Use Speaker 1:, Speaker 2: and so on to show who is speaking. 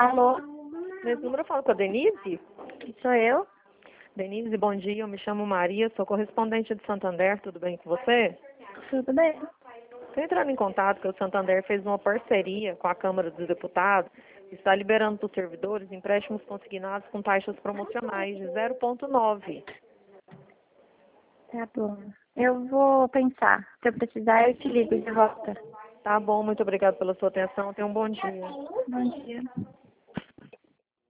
Speaker 1: Alô,
Speaker 2: Nesse número eu falo com a Denise.
Speaker 1: sou eu?
Speaker 2: Denise, bom dia. Eu me chamo Maria, sou correspondente de Santander. Tudo bem com você?
Speaker 1: Tudo bem?
Speaker 2: Estou entrando em contato que o Santander fez uma parceria com a Câmara dos Deputados e está liberando para os servidores empréstimos consignados com taxas promocionais de 0,9.
Speaker 1: Tá bom. Eu vou pensar. Se eu precisar, eu te ligo de volta.
Speaker 2: Tá bom, muito obrigada pela sua atenção. Tenha um bom dia.
Speaker 1: Bom dia.